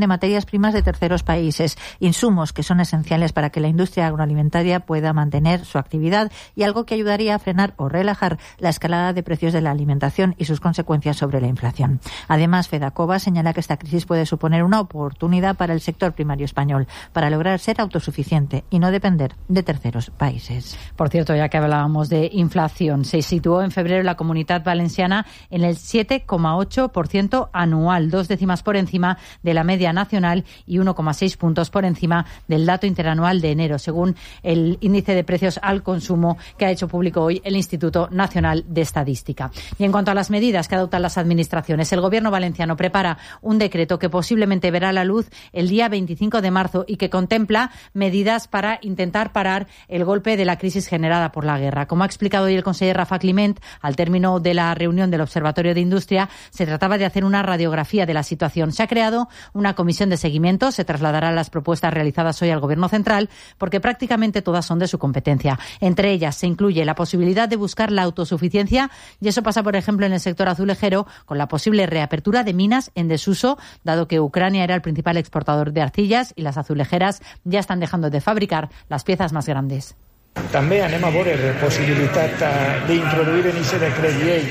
de materias primas de terceros países, insumos que son esenciales para que la industria agroalimentaria pueda mantener su actividad y algo que ayudaría a frenar o relajar la escalada de precios de la alimentación y sus consecuencias sobre la inflación. Además, Fedacova señala que esta crisis puede suponer una oportunidad para el sector primario español para lograr ser autosuficiente y no depender de terceros países. Por cierto, ya que hablábamos de inflación, se situó en febrero la Comunitat Valenciana en el 7,8% anual, 2 décimas por encima de la media nacional y 1,6 puntos por encima del dato interanual de enero, según el índice de precios al consumo que ha hecho público hoy el Instituto Nacional de Estadística. Y en cuanto a las medidas que adoptan las administraciones, el Gobierno valenciano prepara un decreto que posiblemente verá la luz el día 25 de marzo y que contempla medidas para intentar parar el golpe de la crisis generada por la guerra. Como ha explicado hoy el conseller Rafa Climent, al término de la reunión del Observatorio de Industria, se trataba de hacer una radiografía de la situación. Se ha creado una comisión de seguimiento, se trasladarán las propuestas realizadas hoy al Gobierno central, porque prácticamente todas son de su competencia. Entre ellas se incluye la posibilidad de buscar la autosuficiencia, y eso pasa, por ejemplo, en el sector azulejero, con la posible reapertura de minas en desuso, dado que Ucrania era el principal exportador de arcillas y las azulejeras ya están dejando de fabricar las piezas más grandes. També anem a veure la possibilitat d'introduir en aquest decret llei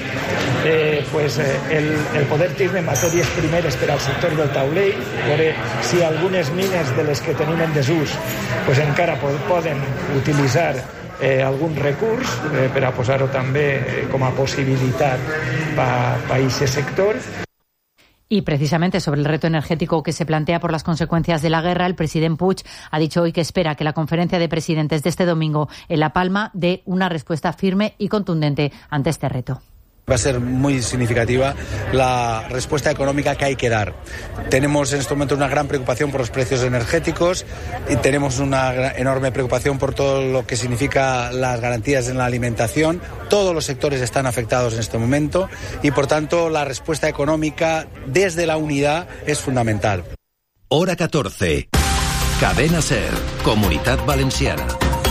el poder tindre matèries primeres per al sector del taulell, veure si algunes mines de les que tenim en desús encara poden utilitzar algun recurs per a posar-ho també com a possibilitat per a aquest sector. Y precisamente sobre el reto energético que se plantea por las consecuencias de la guerra, el presidente Puig ha dicho hoy que espera que la conferencia de presidentes de este domingo en La Palma dé una respuesta firme y contundente ante este reto. Va a ser muy significativa la respuesta económica que hay que dar. Tenemos en este momento una gran preocupación por los precios energéticos y tenemos una enorme preocupación por todo lo que significa las garantías en la alimentación. Todos los sectores están afectados en este momento y, por tanto, la respuesta económica desde la unidad es fundamental. Hora 14. Cadena SER, Comunitat Valenciana.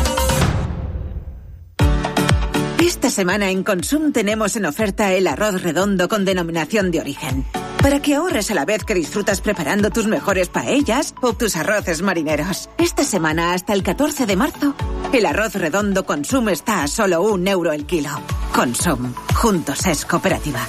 Esta semana en Consum tenemos en oferta el arroz redondo con denominación de origen. Para que ahorres a la vez que disfrutas preparando tus mejores paellas o tus arroces marineros. Esta semana hasta el 14 de marzo, el arroz redondo Consum está a solo €1 el kilo. Consum. Juntos es cooperativa.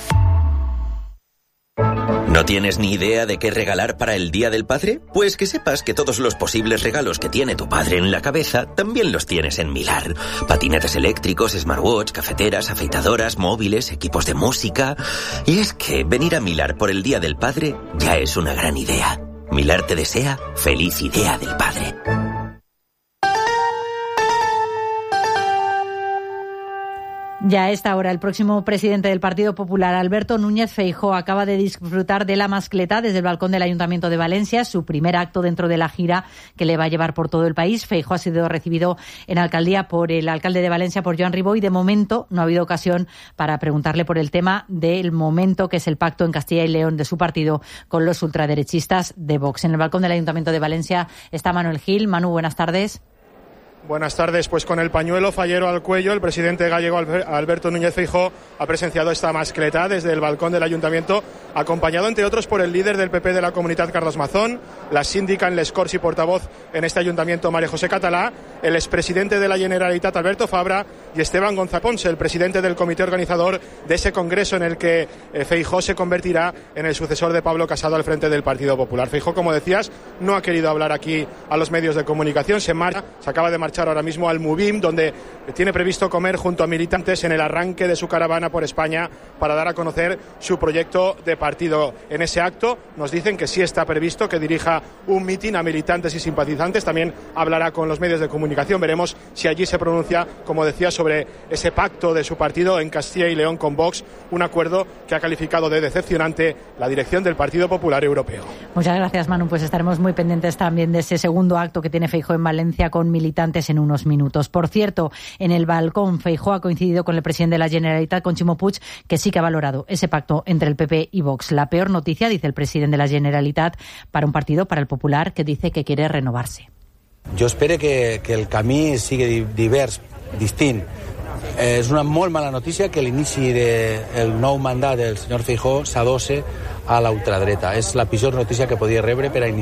¿No tienes ni idea de qué regalar para el Día del Padre? Pues que sepas que todos los posibles regalos que tiene tu padre en la cabeza también los tienes en Milar. Patinetes eléctricos, smartwatch, cafeteras, afeitadoras, móviles, equipos de música. Y es que venir a Milar por el Día del Padre ya es una gran idea. Milar te desea feliz Día del Padre. Ya a esta hora, el próximo presidente del Partido Popular, Alberto Núñez Feijóo, acaba de disfrutar de la mascleta desde el balcón del Ayuntamiento de Valencia, su primer acto dentro de la gira que le va a llevar por todo el país. Feijóo ha sido recibido en alcaldía por el alcalde de Valencia, por Joan Ribó, y de momento no ha habido ocasión para preguntarle por el tema del momento, que es el pacto en Castilla y León de su partido con los ultraderechistas de Vox. En el balcón del Ayuntamiento de Valencia está Manuel Gil. Manu, buenas tardes. Buenas tardes. Pues con el pañuelo fallero al cuello, el presidente gallego Alberto Núñez Feijóo ha presenciado esta mascleta desde el balcón del Ayuntamiento, acompañado entre otros por el líder del PP de la Comunitat, Carlos Mazón, la síndica en Les Corts y portavoz en este Ayuntamiento, María José Catalá, el expresidente de la Generalitat, Alberto Fabra, y Esteban González Pons, el presidente del comité organizador de ese congreso en el que Feijóo se convertirá en el sucesor de Pablo Casado al frente del Partido Popular. Feijóo, como decías, no ha querido hablar aquí a los medios de comunicación, se acaba de marchar ahora mismo al Mubim, donde tiene previsto comer junto a militantes en el arranque de su caravana por España para dar a conocer su proyecto de partido. En ese acto nos dicen que sí está previsto que dirija un mitin a militantes y simpatizantes, también hablará con los medios de comunicación, veremos si allí se pronuncia, como decía, sobre ese pacto de su partido en Castilla y León con Vox, un acuerdo que ha calificado de decepcionante la dirección del Partido Popular Europeo. Muchas gracias, Manu, pues estaremos muy pendientes también de ese segundo acto que tiene Feijóo en Valencia con militantes en unos minutos. Por cierto, en el balcón, Feijóo ha coincidido con el presidente de la Generalitat, con Ximo Puig, que sí que ha valorado ese pacto entre el PP y Vox. La peor noticia, dice el presidente de la Generalitat, para un partido, para el Popular, que dice que quiere renovarse. Jo espero que el camí sigui divers, distint. És una molt mala notícia que l'inici del nou mandat del senyor Feijóo s'adosse a la ultradreta. És la pitjor notícia que podia rebre per a iniciar